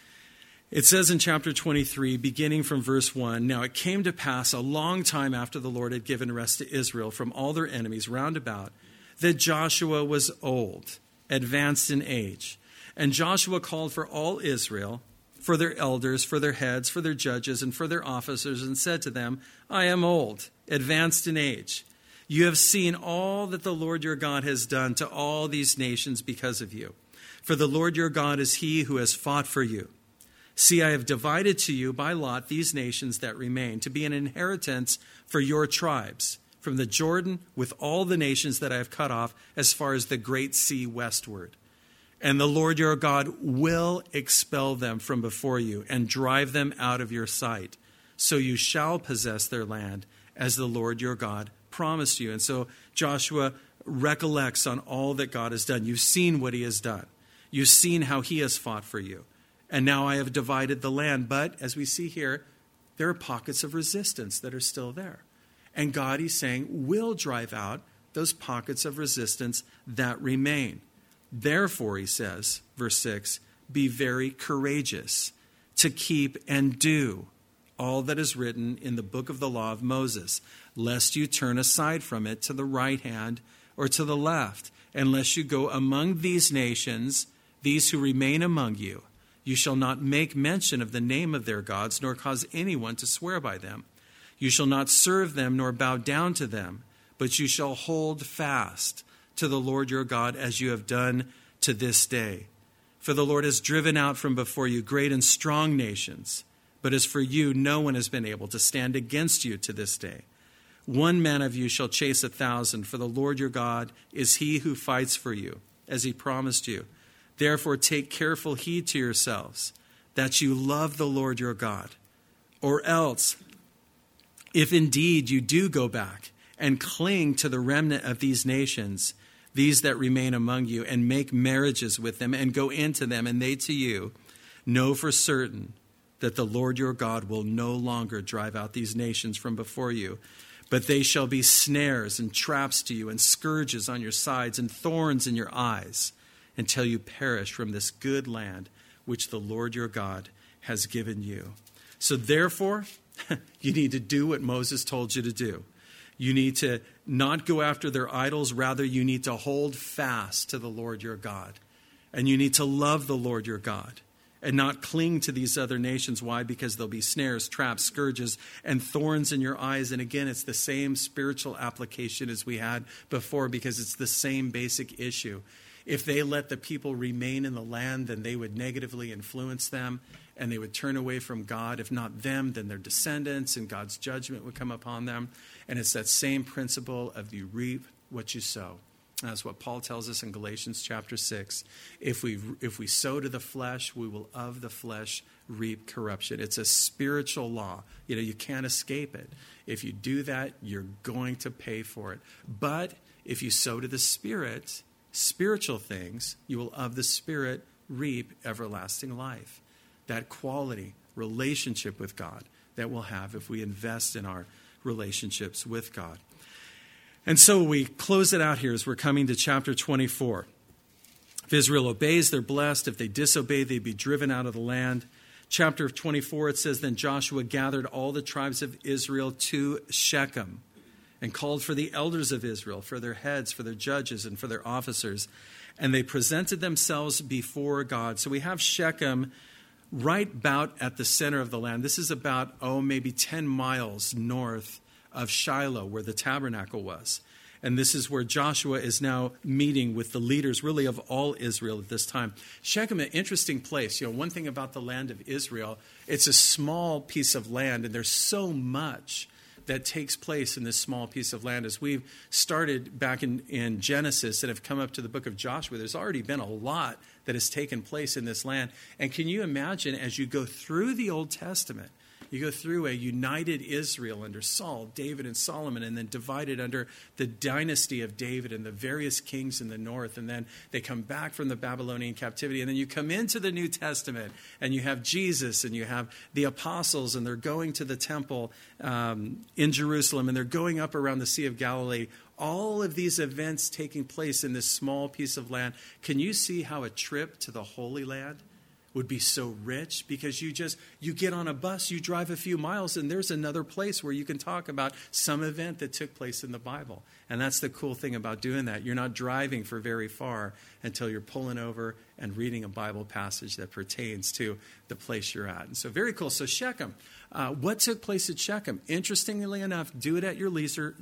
It says in chapter 23, beginning from verse 1, "Now it came to pass a long time after the Lord had given rest to Israel from all their enemies round about, that Joshua was old, advanced in age. And Joshua called for all Israel, for their elders, for their heads, for their judges, and for their officers, and said to them, I am old, advanced in age. You have seen all that the Lord your God has done to all these nations because of you. For the Lord your God is he who has fought for you. See, I have divided to you by lot these nations that remain, to be an inheritance for your tribes, from the Jordan with all the nations that I have cut off, as far as the great sea westward. And the Lord your God will expel them from before you and drive them out of your sight. So you shall possess their land, as the Lord your God promised you." And so Joshua recollects on all that God has done. You've seen what he has done. You've seen how he has fought for you. And now I have divided the land. But as we see here, there are pockets of resistance that are still there. And God, he's saying, will drive out those pockets of resistance that remain. Therefore, he says, verse 6, "Be very courageous to keep and do all that is written in the book of the law of Moses, lest you turn aside from it to the right hand or to the left, unless you go among these nations, these who remain among you. You shall not make mention of the name of their gods, nor cause anyone to swear by them. You shall not serve them nor bow down to them, but you shall hold fast to the Lord your God as you have done to this day. For the Lord has driven out from before you great and strong nations, but as for you, no one has been able to stand against you to this day. One man of you shall chase 1,000, for the Lord your God is he who fights for you, as he promised you. Therefore take careful heed to yourselves, that you love the Lord your God. Or else, if indeed you do go back and cling to the remnant of these nations, these that remain among you, and make marriages with them and go into them, and they to you, know for certain that the Lord your God will no longer drive out these nations from before you, but they shall be snares and traps to you, and scourges on your sides, and thorns in your eyes, until you perish from this good land which the Lord your God has given you. So therefore, you need to do what Moses told you to do. You need to not go after their idols. Rather, you need to hold fast to the Lord your God. And you need to love the Lord your God and not cling to these other nations. Why? Because there'll be snares, traps, scourges, and thorns in your eyes. And again, it's the same spiritual application as we had before, because it's the same basic issue. If they let the people remain in the land, then they would negatively influence them, and they would turn away from God. If not them, then their descendants, and God's judgment would come upon them. And it's that same principle of you reap what you sow. That's what Paul tells us in Galatians chapter 6. If we sow to the flesh, we will of the flesh reap corruption. It's a spiritual law. You can't escape it. If you do that, you're going to pay for it. But if you sow to the Spirit, spiritual things, you will of the Spirit reap everlasting life. That quality, relationship with God that we'll have if we invest in our relationships with God. And so we close it out here as we're coming to chapter 24. If Israel obeys, they're blessed. If they disobey, they'd be driven out of the land. Chapter 24, it says, Then Joshua gathered all the tribes of Israel to Shechem and called for the elders of Israel, for their heads, for their judges, and for their officers. And they presented themselves before God. So we have Shechem right about at the center of the land. This is about, maybe 10 miles north of Shiloh, where the tabernacle was. And this is where Joshua is now meeting with the leaders, really, of all Israel at this time. Shechem, an interesting place. One thing about the land of Israel, it's a small piece of land, and there's so much that takes place in this small piece of land. As we've started back in Genesis and have come up to the book of Joshua, there's already been a lot that has taken place in this land. And can you imagine, as you go through the Old Testament, you go through a united Israel under Saul, David, and Solomon, and then divided under the dynasty of David and the various kings in the north. And then they come back from the Babylonian captivity. And then you come into the New Testament, and you have Jesus, and you have the apostles, and they're going to the temple in Jerusalem, and they're going up around the Sea of Galilee. All of these events taking place in this small piece of land. Can you see how a trip to the Holy Land would be so rich? Because you get on a bus, you drive a few miles, and there's another place where you can talk about some event that took place in the Bible. And that's the cool thing about doing that. You're not driving for very far until you're pulling over and reading a Bible passage that pertains to the place you're at. And so very cool. So Shechem, what took place at Shechem? Interestingly enough, do it at your leisure.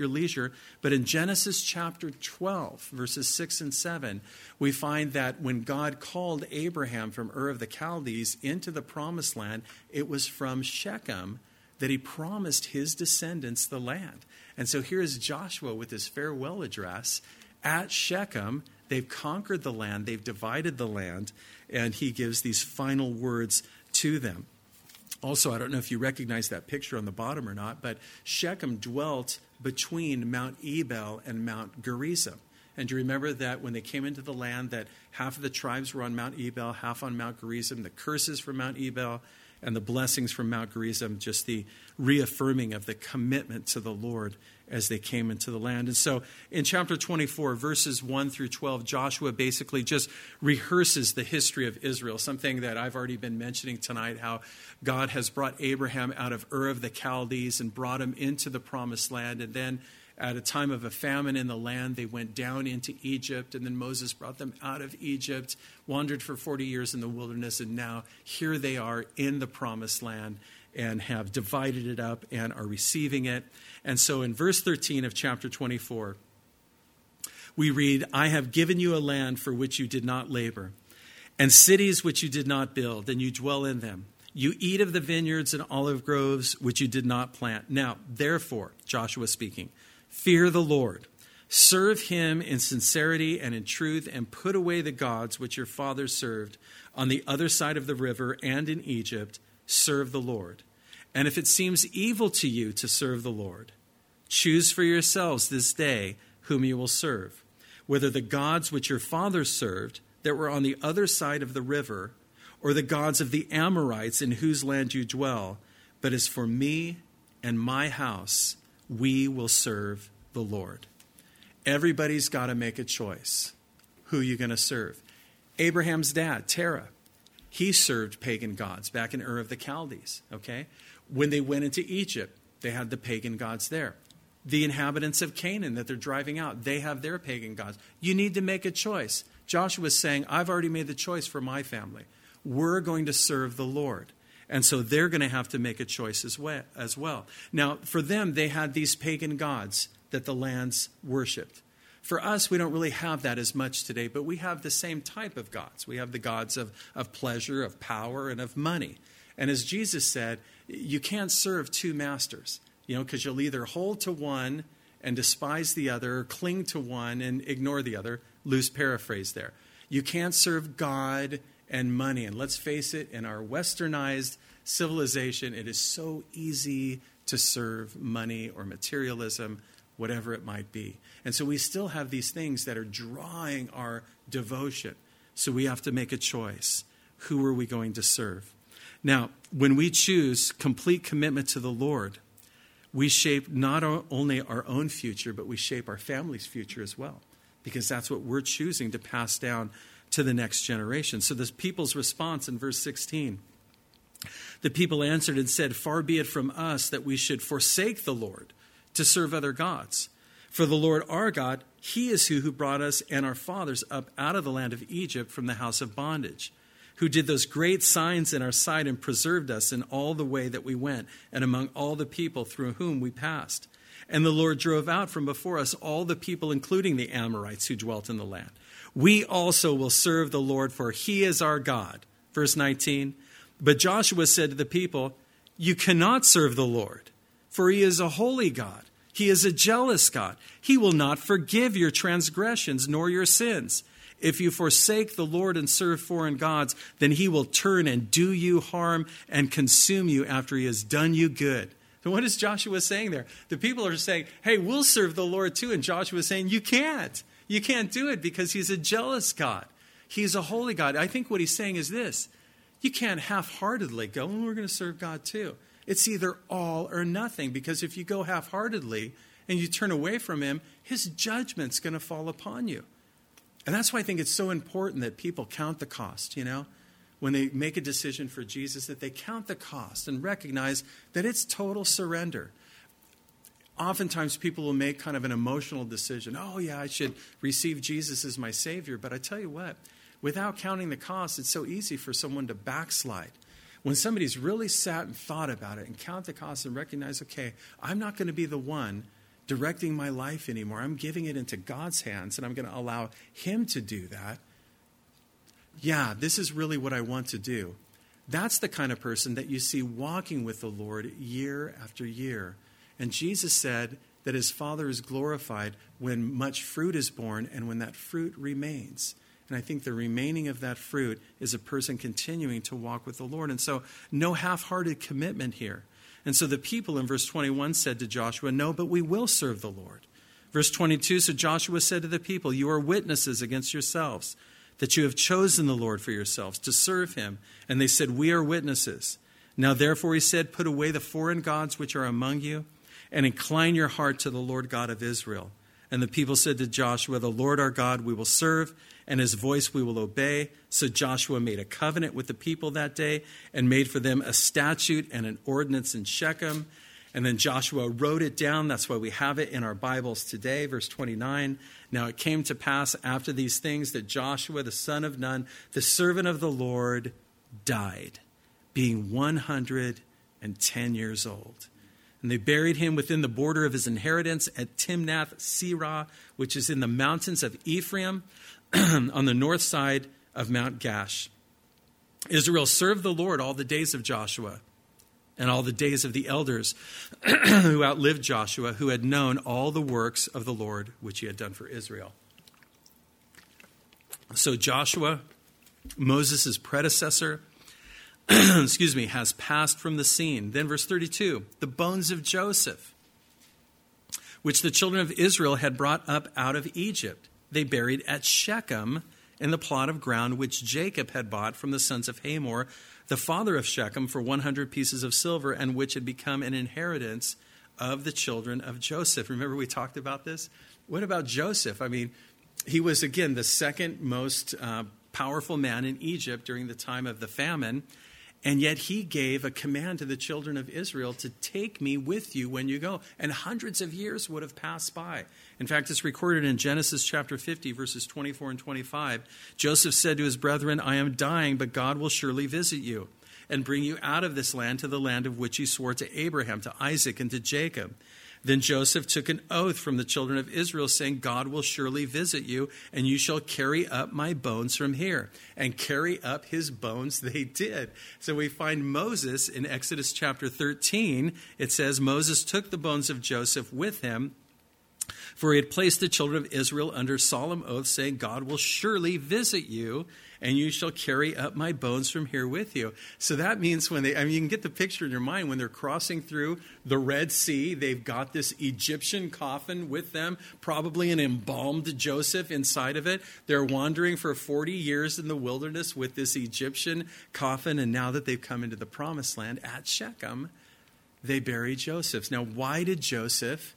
But in Genesis chapter 12, verses 6 and 7, we find that when God called Abraham from Ur of the Chaldees into the promised land, it was from Shechem that he promised his descendants the land. And so here is Joshua with his farewell address at Shechem. They've conquered the land, they've divided the land, and he gives these final words to them. Also, I don't know if you recognize that picture on the bottom or not, but Shechem dwelt between Mount Ebal and Mount Gerizim. And do you remember that when they came into the land, that half of the tribes were on Mount Ebal, half on Mount Gerizim, the curses from Mount Ebal and the blessings from Mount Gerizim, just the reaffirming of the commitment to the Lord as they came into the land. And so in chapter 24, verses 1 through 12, Joshua basically just rehearses the history of Israel, something that I've already been mentioning tonight, how God has brought Abraham out of Ur of the Chaldees and brought him into the promised land. And then at a time of a famine in the land, they went down into Egypt, and then Moses brought them out of Egypt, wandered for 40 years in the wilderness, and now here they are in the promised land and have divided it up and are receiving it. And so in verse 13 of chapter 24, we read, I have given you a land for which you did not labor, and cities which you did not build, and you dwell in them. You eat of the vineyards and olive groves which you did not plant. Now, therefore, Joshua speaking, fear the Lord. Serve him in sincerity and in truth, and put away the gods which your fathers served on the other side of the river and in Egypt. Serve the Lord. And if it seems evil to you to serve the Lord, choose for yourselves this day whom you will serve, whether the gods which your fathers served that were on the other side of the river, or the gods of the Amorites in whose land you dwell. But as for me and my house, we will serve the Lord. Everybody's got to make a choice. Who are you going to serve? Abraham's dad, Terah, he served pagan gods back in Ur of the Chaldees. Okay, when they went into Egypt, they had the pagan gods there. The inhabitants of Canaan that they're driving out, they have their pagan gods. You need to make a choice. Joshua's saying, I've already made the choice for my family. We're going to serve the Lord. And so they're going to have to make a choice as well. Now, for them, they had these pagan gods that the lands worshipped. For us, we don't really have that as much today, but we have the same type of gods. We have the gods of pleasure, of power, and of money. And as Jesus said, you can't serve two masters, because you'll either hold to one and despise the other, or cling to one and ignore the other. Loose paraphrase there. You can't serve God and money. And let's face it, in our westernized civilization, it is so easy to serve money or materialism, whatever it might be. And so we still have these things that are drawing our devotion. So we have to make a choice. Who are we going to serve? Now, when we choose complete commitment to the Lord, we shape not only our own future, but we shape our family's future as well, because that's what we're choosing to pass down to the next generation. So the people's response in verse 16, the people answered and said, far be it from us that we should forsake the Lord to serve other gods. For the Lord our God, he is who brought us and our fathers up out of the land of Egypt from the house of bondage, who did those great signs in our sight and preserved us in all the way that we went and among all the people through whom we passed. And the Lord drove out from before us all the people, including the Amorites who dwelt in the land. We also will serve the Lord, for he is our God. Verse 19, but Joshua said to the people, you cannot serve the Lord, for he is a holy God. He is a jealous God. He will not forgive your transgressions nor your sins. If you forsake the Lord and serve foreign gods, then he will turn and do you harm and consume you after he has done you good. So what is Joshua saying there? The people are saying, hey, we'll serve the Lord too. And Joshua is saying, you can't. You can't do it because he's a jealous God. He's a holy God. I think what he's saying is this. You can't half-heartedly go, we're going to serve God too. It's either all or nothing, because if you go half-heartedly and you turn away from him, his judgment's going to fall upon you. And that's why I think it's so important that people count the cost, when they make a decision for Jesus, that they count the cost and recognize that it's total surrender. Oftentimes people will make kind of an emotional decision. Oh, yeah, I should receive Jesus as my Savior. But I tell you what, without counting the cost, it's so easy for someone to backslide. When somebody's really sat and thought about it and count the cost and recognize, okay, I'm not going to be the one directing my life anymore. I'm giving it into God's hands, and I'm going to allow him to do that. Yeah, this is really what I want to do. That's the kind of person that you see walking with the Lord year after year. And Jesus said that his Father is glorified when much fruit is born and when that fruit remains. And I think the remaining of that fruit is a person continuing to walk with the Lord. And so no half-hearted commitment here. And so the people in verse 21 said to Joshua, no, but we will serve the Lord. Verse 22, so Joshua said to the people, you are witnesses against yourselves that you have chosen the Lord for yourselves to serve him. And they said, we are witnesses. Now therefore he said, put away the foreign gods which are among you and incline your heart to the Lord God of Israel. And the people said to Joshua, the Lord our God we will serve, and his voice we will obey. So Joshua made a covenant with the people that day and made for them a statute and an ordinance in Shechem. And then Joshua wrote it down. That's why we have it in our Bibles today. Verse 29, now it came to pass after these things that Joshua, the son of Nun, the servant of the Lord, died, being 110 years old. And they buried him within the border of his inheritance at Timnath-Serah, which is in the mountains of Ephraim, on the north side of Mount Gash. Israel served the Lord all the days of Joshua and all the days of the elders who outlived Joshua, who had known all the works of the Lord which he had done for Israel. So Joshua, Moses' predecessor, has passed from the scene. Then verse 32, the bones of Joseph, which the children of Israel had brought up out of Egypt, they buried at Shechem in the plot of ground which Jacob had bought from the sons of Hamor, the father of Shechem, for 100 pieces of silver, and which had become an inheritance of the children of Joseph. Remember we talked about this? What about Joseph? I mean, he was, again, the second most powerful man in Egypt during the time of the famine. And yet he gave a command to the children of Israel to take me with you when you go. And hundreds of years would have passed by. In fact, it's recorded in Genesis chapter 50, verses 24 and 25. Joseph said to his brethren, I am dying, but God will surely visit you and bring you out of this land to the land of which he swore to Abraham, to Isaac, and to Jacob. Then Joseph took an oath from the children of Israel, saying, God will surely visit you, and you shall carry up my bones from here. And carry up his bones they did. So we find Moses in Exodus chapter 13. It says, Moses took the bones of Joseph with him, for he had placed the children of Israel under solemn oath, saying, God will surely visit you, and you shall carry up my bones from here with you. So that means when you can get the picture in your mind, when they're crossing through the Red Sea, they've got this Egyptian coffin with them, probably an embalmed Joseph inside of it. They're wandering for 40 years in the wilderness with this Egyptian coffin, and now that they've come into the promised land at Shechem, they bury Joseph. Now, why did Joseph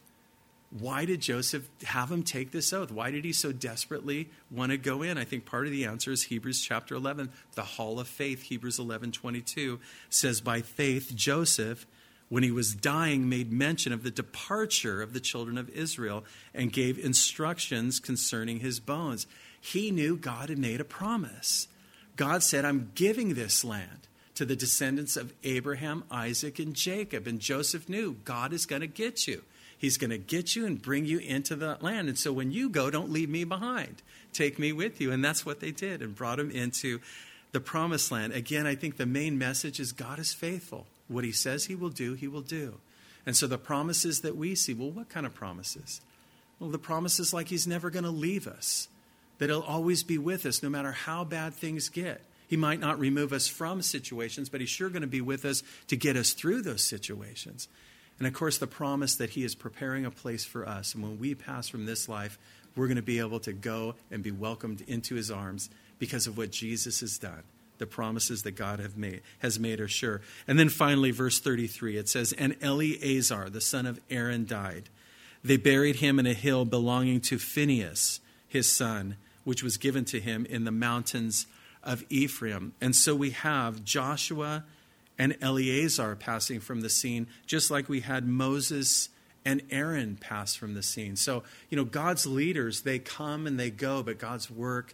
have him take this oath? Why did he so desperately want to go in? I think part of the answer is Hebrews chapter 11, the hall of faith. Hebrews 11:22 says, by faith, Joseph, when he was dying, made mention of the departure of the children of Israel and gave instructions concerning his bones. He knew God had made a promise. God said, I'm giving this land to the descendants of Abraham, Isaac, and Jacob. And Joseph knew God is going to get you. He's going to get you and bring you into the land. And so when you go, don't leave me behind. Take me with you. And that's what they did and brought him into the promised land. Again, I think the main message is God is faithful. What he says he will do, he will do. And so the promises that we see, well, what kind of promises? Well, the promises like he's never going to leave us, that he'll always be with us no matter how bad things get. He might not remove us from situations, but he's sure going to be with us to get us through those situations. And, of course, the promise that he is preparing a place for us. And when we pass from this life, we're going to be able to go and be welcomed into his arms because of what Jesus has done. The promises that God has made are sure. And then finally, verse 33, it says, and Eleazar, the son of Aaron, died. They buried him in a hill belonging to Phinehas, his son, which was given to him in the mountains of Ephraim. And so we have Joshua and Eleazar passing from the scene, just like we had Moses and Aaron pass from the scene. So, God's leaders, they come and they go, but God's work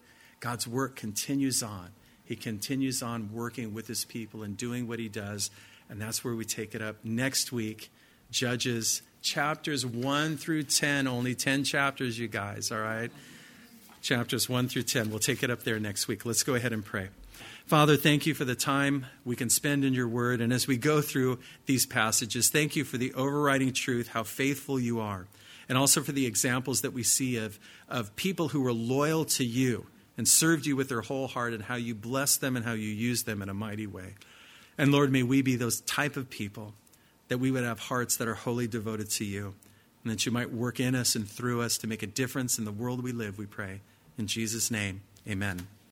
continues on. He continues on working with his people and doing what he does. And that's where we take it up next week. Judges chapters 1 through 10, only 10 chapters, you guys, all right? Chapters 1 through 10. We'll take it up there next week. Let's go ahead and pray. Father, thank you for the time we can spend in your word. And as we go through these passages, thank you for the overriding truth, how faithful you are. And also for the examples that we see of people who were loyal to you and served you with their whole heart, and how you blessed them and how you used them in a mighty way. And Lord, may we be those type of people, that we would have hearts that are wholly devoted to you, and that you might work in us and through us to make a difference in the world we live, we pray. In Jesus' name, amen.